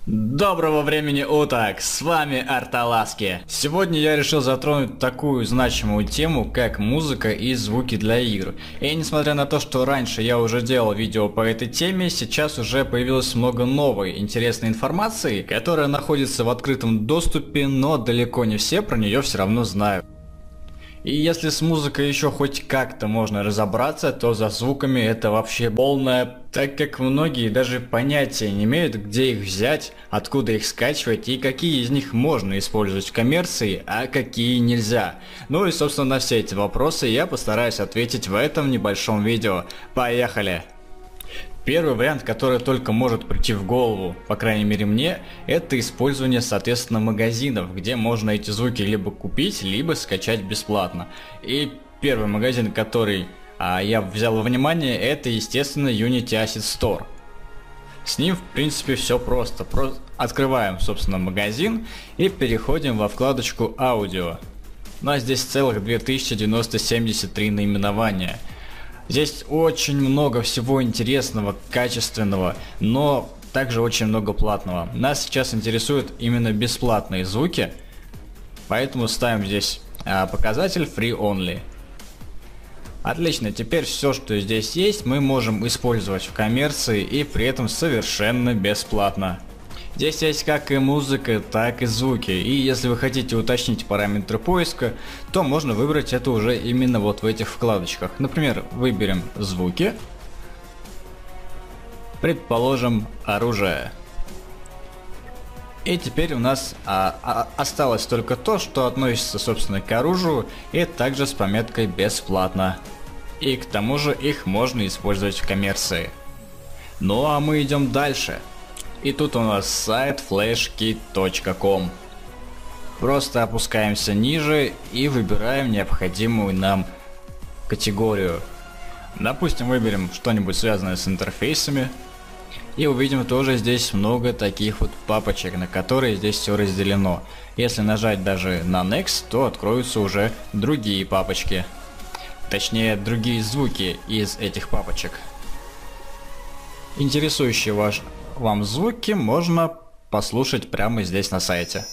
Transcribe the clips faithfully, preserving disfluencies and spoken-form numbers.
Доброго времени уток, с вами Арталаски. Сегодня я решил затронуть такую значимую тему, как музыка и звуки для игр. И несмотря на то, что раньше я уже делал видео по этой теме, сейчас уже появилось много новой интересной информации, которая находится в открытом доступе, но далеко не все про нее все равно знают. И если с музыкой еще хоть как-то можно разобраться, то за звуками это вообще полная, так как многие даже понятия не имеют, где их взять, откуда их скачивать и какие из них можно использовать в коммерции, а какие нельзя. Ну и собственно на все эти вопросы я постараюсь ответить в этом небольшом видео. Поехали! Первый вариант, который только может прийти в голову, по крайней мере мне, это использование, соответственно, магазинов, где можно эти звуки либо купить, либо скачать бесплатно. И первый магазин, который а, я взял во внимание, это, естественно, Unity Asset Store. С ним, в принципе, все просто. Про... Открываем, собственно, магазин и переходим во вкладочку «Аудио». У нас здесь целых две тысячи девяносто семьдесят три наименования. Здесь очень много всего интересного, качественного, но также очень много платного. Нас сейчас интересуют именно бесплатные звуки, поэтому ставим здесь а, показатель Free Only. Отлично, теперь все, что здесь есть, мы можем использовать в коммерции и при этом совершенно бесплатно. Здесь есть как и музыка, так и звуки, и если вы хотите уточнить параметры поиска, то можно выбрать это уже именно вот в этих вкладочках. Например, выберем звуки, предположим, оружие. И теперь у нас а, а, осталось только то, что относится, собственно, к оружию, и также с пометкой «бесплатно». И к тому же их можно использовать в коммерции. Ну а мы идем дальше. И тут у нас сайт flashkit точка ком. Просто опускаемся ниже и выбираем необходимую нам категорию. Допустим, выберем что-нибудь связанное с интерфейсами. И увидим тоже здесь много таких вот папочек, на которые здесь все разделено. Если нажать даже на Next, то откроются уже другие папочки. Точнее, другие звуки из этих папочек. Интересующие ваш... вам звуки можно послушать прямо здесь на сайте.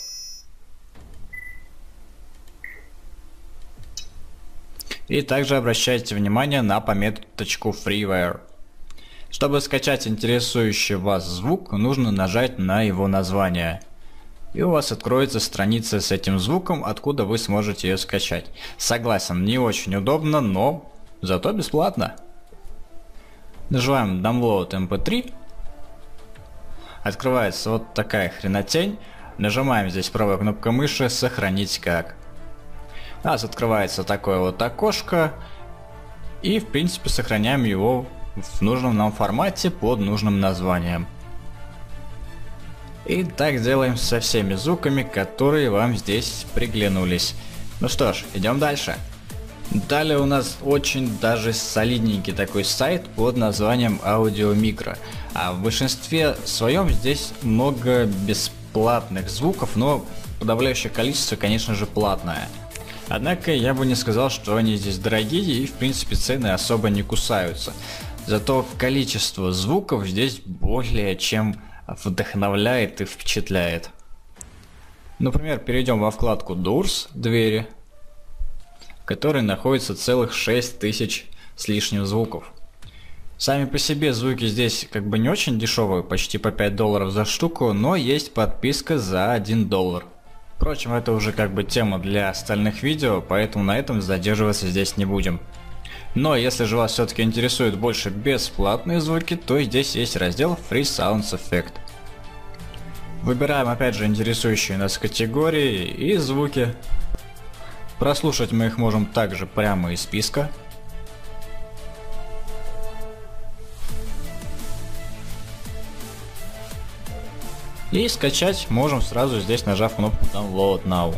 И также обращайте внимание на пометочку Freeware. Чтобы скачать интересующий вас звук, нужно нажать на его название. И у вас откроется страница с этим звуком, откуда вы сможете ее скачать. Согласен, не очень удобно, но зато бесплатно. Нажимаем Download эм пэ три. Открывается вот такая хренотень. Нажимаем здесь правой кнопкой мыши «Сохранить как». У нас открывается такое вот окошко. И в принципе сохраняем его в нужном нам формате под нужным названием. И так делаем со всеми звуками, которые вам здесь приглянулись. Ну что ж, идем дальше. Далее у нас очень даже солидненький такой сайт под названием Audio-Micro. А в большинстве своем здесь много бесплатных звуков, но подавляющее количество, конечно же, платное. Однако я бы не сказал, что они здесь дорогие и в принципе цены особо не кусаются. Зато количество звуков здесь более чем вдохновляет и впечатляет. Например, перейдем во вкладку Doors, двери, в которой находится целых шесть тысяч с лишним звуков. Сами по себе звуки здесь как бы не очень дешевые, почти по пять долларов за штуку, но есть подписка за один доллар. Впрочем, это уже как бы тема для остальных видео, поэтому на этом задерживаться здесь не будем. Но если же вас все-таки интересуют больше бесплатные звуки, то здесь есть раздел Free Sounds Effect. Выбираем опять же интересующие нас категории и звуки. Прослушать мы их можем также прямо из списка. И скачать можем сразу здесь, нажав кнопку Download Now.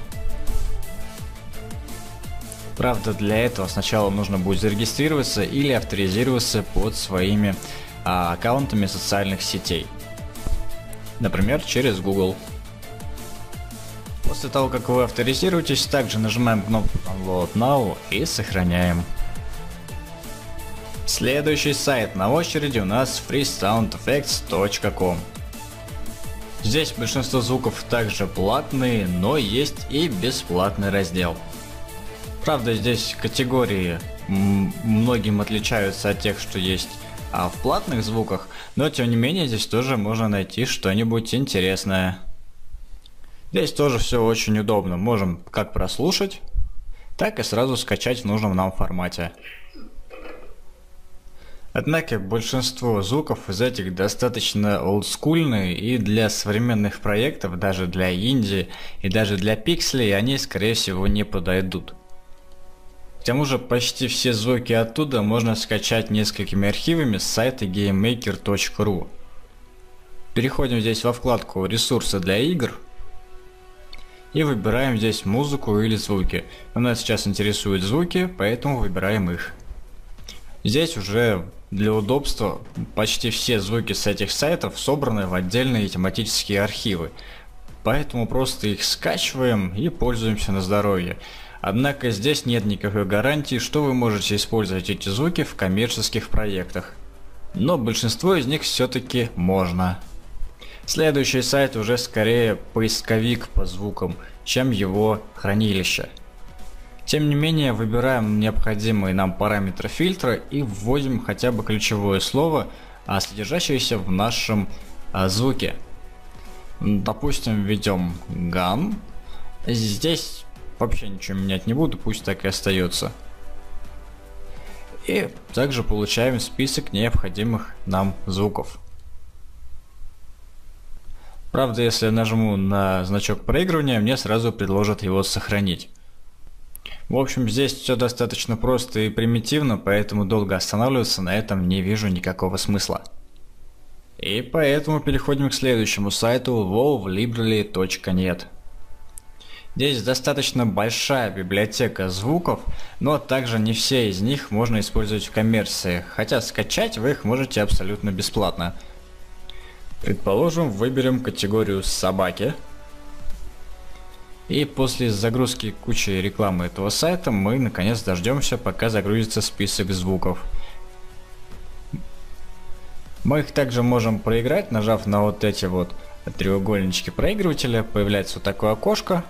Правда, для этого сначала нужно будет зарегистрироваться или авторизироваться под своими а, аккаунтами социальных сетей. Например, через Google. После того, как вы авторизируетесь, также нажимаем кнопку Download Now и сохраняем. Следующий сайт на очереди у нас free sound effects точка ком. Здесь большинство звуков также платные, но есть и бесплатный раздел. Правда, здесь категории многим отличаются от тех, что есть а в платных звуках, но тем не менее здесь тоже можно найти что-нибудь интересное. Здесь тоже все очень удобно, можем как прослушать, так и сразу скачать в нужном нам формате. Однако большинство звуков из этих достаточно олдскульные, и для современных проектов, даже для инди и даже для пикселей, они скорее всего не подойдут. К тому же почти все звуки оттуда можно скачать несколькими архивами с сайта гейммейкер точка ру. Переходим здесь во вкладку «Ресурсы для игр» и выбираем здесь музыку или звуки. Нас сейчас интересуют звуки, поэтому выбираем их. Здесь уже для удобства почти все звуки с этих сайтов собраны в отдельные тематические архивы, поэтому просто их скачиваем и пользуемся на здоровье. Однако здесь нет никакой гарантии, что вы можете использовать эти звуки в коммерческих проектах, но большинство из них все-таки можно. Следующий сайт уже скорее поисковик по звукам, чем его хранилище. Тем не менее, выбираем необходимые нам параметры фильтра и вводим хотя бы ключевое слово, содержащееся в нашем а, звуке. Допустим, введем gun. Здесь вообще ничего менять не буду, пусть так и остается. И также получаем список необходимых нам звуков. Правда, если я нажму на значок проигрывания, мне сразу предложат его сохранить. В общем, здесь все достаточно просто и примитивно, поэтому долго останавливаться на этом не вижу никакого смысла. И поэтому переходим к следующему сайту wow library точка нет. Здесь достаточно большая библиотека звуков, но также не все из них можно использовать в коммерции, хотя скачать вы их можете абсолютно бесплатно. Предположим, выберем категорию «Собаки». И после загрузки кучи рекламы этого сайта мы наконец дождемся, пока загрузится список звуков. Мы их также можем проиграть, нажав на вот эти вот треугольнички проигрывателя. Появляется вот такое окошко.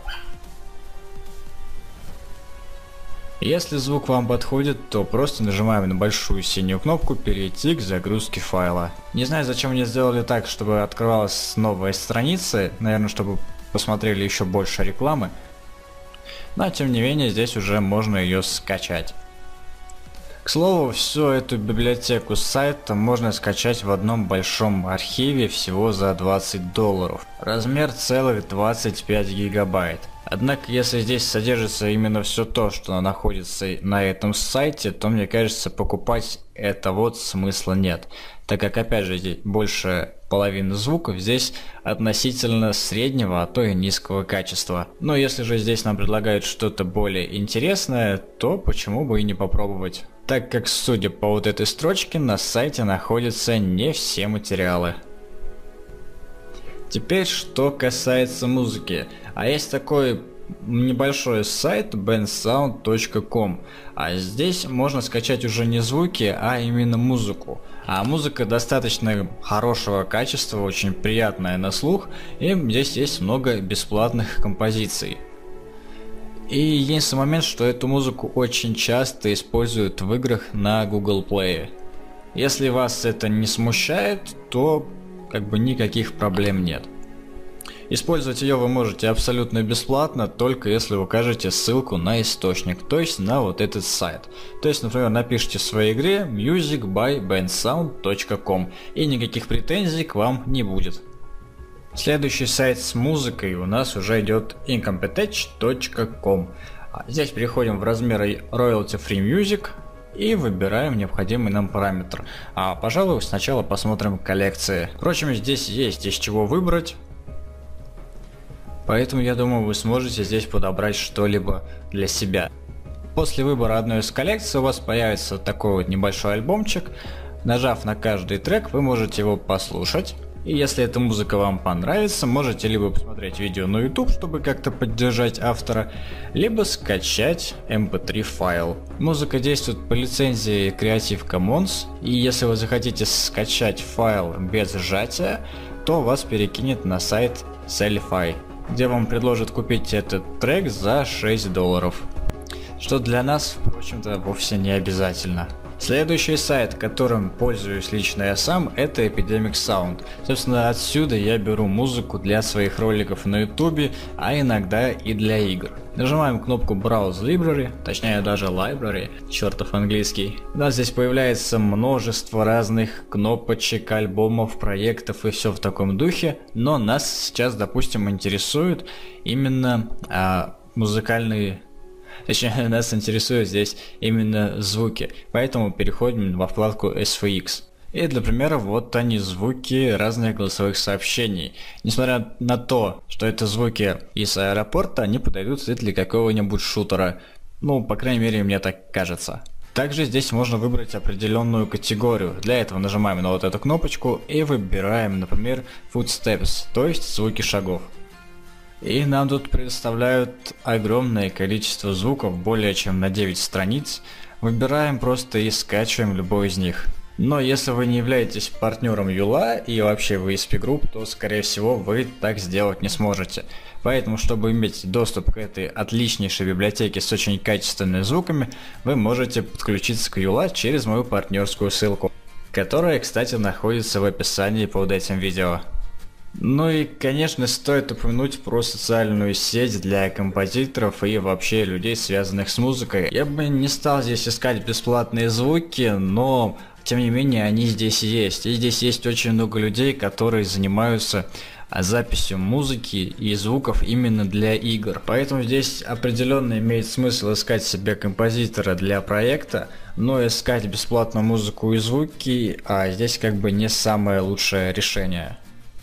Если звук вам подходит, то просто нажимаем на большую синюю кнопку «Перейти к загрузке файла». Не знаю, зачем мне сделали так, чтобы открывалась новая страница, наверное, чтобы посмотрели еще больше рекламы, но тем не менее здесь уже можно ее скачать. К слову, всю эту библиотеку сайта можно скачать в одном большом архиве всего за двадцать долларов. Размер целых двадцать пять гигабайт. Однако, если здесь содержится именно все то, что находится на этом сайте, то мне кажется, покупать это вот смысла нет. Так как, опять же, здесь больше половины звуков здесь относительно среднего, а то и низкого качества. Но если же здесь нам предлагают что-то более интересное, то почему бы и не попробовать. Так как, судя по вот этой строчке, на сайте находятся не все материалы. Теперь, что касается музыки. А есть такой небольшой сайт бендсаунд точка ком. А здесь можно скачать уже не звуки, а именно музыку. А музыка достаточно хорошего качества, очень приятная на слух. И здесь есть много бесплатных композиций. И единственный момент, что эту музыку очень часто используют в играх на Google Play. Если вас это не смущает, то как бы никаких проблем нет. Использовать ее вы можете абсолютно бесплатно, только если укажете ссылку на источник, то есть на вот этот сайт. То есть, например, напишите в своей игре music by bendsound точка ком, и никаких претензий к вам не будет. Следующий сайт с музыкой у нас уже идет incompetech точка ком. Здесь переходим в размеры royalty free music и выбираем необходимый нам параметр. А, пожалуй, сначала посмотрим коллекции. Впрочем, здесь есть из чего выбрать. Поэтому я думаю, вы сможете здесь подобрать что-либо для себя. После выбора одной из коллекций у вас появится такой вот небольшой альбомчик. Нажав на каждый трек, вы можете его послушать. И если эта музыка вам понравится, можете либо посмотреть видео на YouTube, чтобы как-то поддержать автора, либо скачать эм пэ три файл. Музыка действует по лицензии Creative Commons, и если вы захотите скачать файл без сжатия, то вас перекинет на сайт Sellify, где вам предложат купить этот трек за шесть долларов. Что для нас, в общем-то, вовсе не обязательно. Следующий сайт, которым пользуюсь лично я сам, это Epidemic Sound. Собственно, отсюда я беру музыку для своих роликов на ютубе, а иногда и для игр. Нажимаем кнопку Browse Library, точнее даже Library, чертов английский. У нас здесь появляется множество разных кнопочек, альбомов, проектов и все в таком духе, но нас сейчас, допустим, интересуют именно а, музыкальные... Точнее, нас интересуют здесь именно звуки, поэтому переходим во вкладку эс ви икс. И для примера, вот они, звуки разных голосовых сообщений. Несмотря на то, что это звуки из аэропорта, они подойдут для какого-нибудь шутера. Ну, по крайней мере, мне так кажется. Также здесь можно выбрать определенную категорию. Для этого нажимаем на вот эту кнопочку и выбираем, например, Footsteps, то есть звуки шагов. И нам тут предоставляют огромное количество звуков, более чем на девять страниц. Выбираем просто и скачиваем любой из них. Но если вы не являетесь партнером Юла и вообще в и эс пи Group, то скорее всего вы так сделать не сможете. Поэтому, чтобы иметь доступ к этой отличнейшей библиотеке с очень качественными звуками, вы можете подключиться к Юла через мою партнерскую ссылку, которая, кстати, находится в описании под этим видео. Ну и, конечно, стоит упомянуть про социальную сеть для композиторов и вообще людей, связанных с музыкой. Я бы не стал здесь искать бесплатные звуки, но, тем не менее, они здесь есть. И здесь есть очень много людей, которые занимаются записью музыки и звуков именно для игр. Поэтому здесь определенно имеет смысл искать себе композитора для проекта, но искать бесплатную музыку и звуки, а здесь как бы не самое лучшее решение.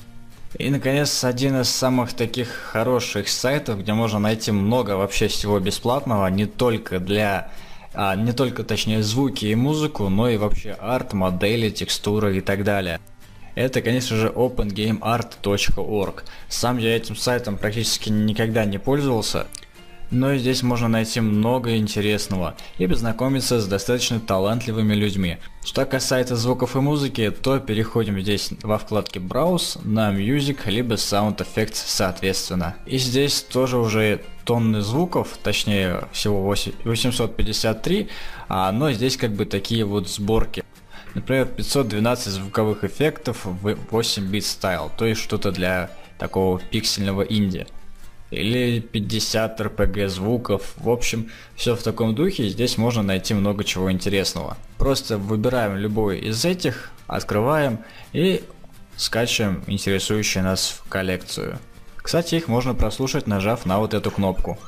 И, наконец, один из самых таких хороших сайтов, где можно найти много вообще всего бесплатного, не только для, а, не только, точнее, звуки и музыку, но и вообще арт, модели, текстуры и так далее. Это, конечно же, open game art точка org. Сам я этим сайтом практически никогда не пользовался, но здесь можно найти много интересного и познакомиться с достаточно талантливыми людьми. Что касается звуков и музыки, то переходим здесь во вкладке Browse на Music либо Sound Effects соответственно. И здесь тоже уже тонны звуков, точнее всего восемьсот пятьдесят три, а, но здесь как бы такие вот сборки. Например, пятьсот двенадцать звуковых эффектов в восемь бит стайл, то есть что-то для такого пиксельного инди. Или пятьдесят эр пи джи звуков, в общем, все в таком духе, здесь можно найти много чего интересного. Просто выбираем любой из этих, открываем и скачиваем интересующие нас в коллекцию. Кстати, их можно прослушать, нажав на вот эту кнопку.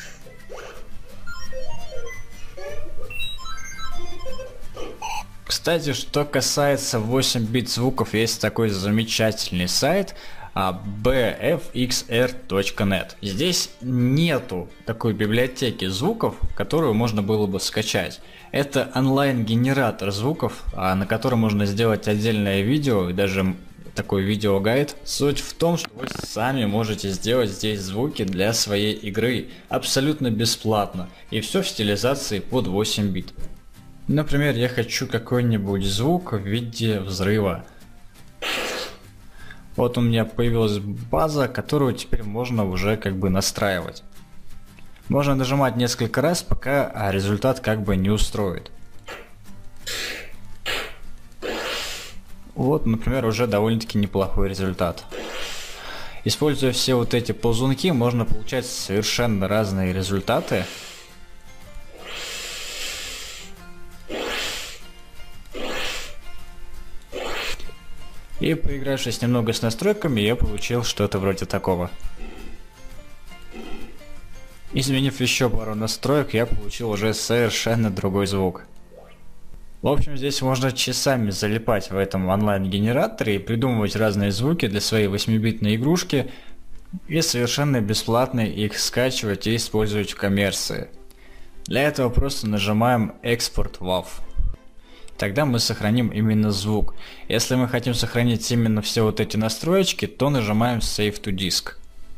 Кстати, что касается восемь бит звуков, есть такой замечательный сайт би эф икс эр точка нет. Здесь нету такой библиотеки звуков, которую можно было бы скачать. Это онлайн-генератор звуков, на котором можно сделать отдельное видео и даже такой видеогайд. Суть в том, что вы сами можете сделать здесь звуки для своей игры абсолютно бесплатно, и все в стилизации под восемь бит. Например, я хочу какой-нибудь звук в виде взрыва. Вот у меня появилась база, которую теперь можно уже как бы настраивать. Можно нажимать несколько раз, пока результат как бы не устроит. Вот, например, уже довольно-таки неплохой результат. Используя все вот эти ползунки, можно получать совершенно разные результаты. И поигравшись немного с настройками, я получил что-то вроде такого. Изменив еще пару настроек, я получил уже совершенно другой звук. В общем, здесь можно часами залипать в этом онлайн-генераторе и придумывать разные звуки для своей восьмибитной игрушки и совершенно бесплатно их скачивать и использовать в коммерции. Для этого просто нажимаем Export WAV. Тогда мы сохраним именно звук. Если мы хотим сохранить именно все вот эти настроечки, то нажимаем Save to Disk.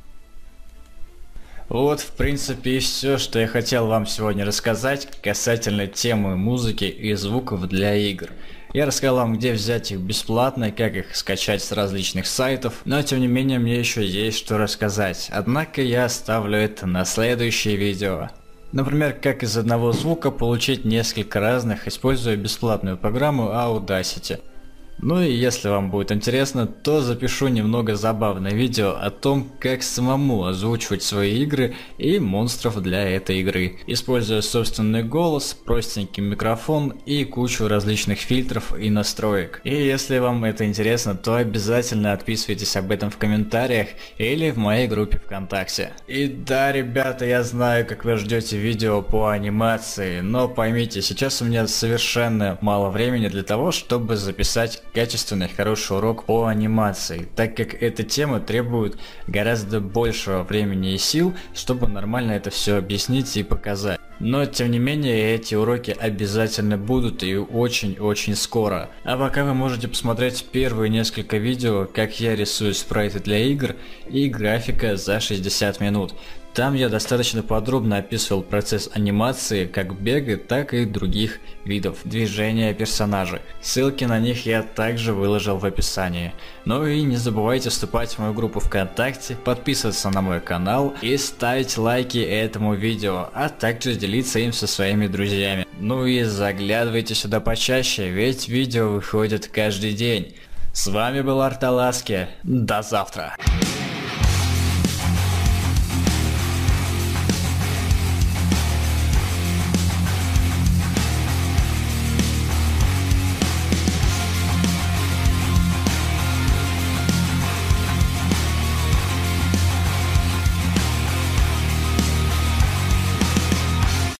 Вот, в принципе, и все, что я хотел вам сегодня рассказать касательно темы музыки и звуков для игр. Я рассказал вам, где взять их бесплатно, как их скачать с различных сайтов, но тем не менее мне еще есть что рассказать, однако я оставлю это на следующее видео. Например, как из одного звука получить несколько разных, используя бесплатную программу Audacity. Ну и если вам будет интересно, то запишу немного забавное видео о том, как самому озвучивать свои игры и монстров для этой игры, используя собственный голос, простенький микрофон и кучу различных фильтров и настроек. И если вам это интересно, то обязательно отписывайтесь об этом в комментариях или в моей группе ВКонтакте. И да, ребята, я знаю, как вы ждете видео по анимации, но поймите, сейчас у меня совершенно мало времени для того, чтобы записать качественный хороший урок по анимации, так как эта тема требует гораздо большего времени и сил, чтобы нормально это все объяснить и показать. Но тем не менее эти уроки обязательно будут и очень-очень скоро. А пока вы можете посмотреть первые несколько видео, как я рисую спрайты для игр и графика за шестьдесят минут. Там я достаточно подробно описывал процесс анимации как бега, так и других видов движения персонажей. Ссылки на них я также выложил в описании. Ну и не забывайте вступать в мою группу ВКонтакте, подписываться на мой канал и ставить лайки этому видео, а также делиться им со своими друзьями. Ну и заглядывайте сюда почаще, ведь видео выходит каждый день. С вами был Арталаски. До завтра.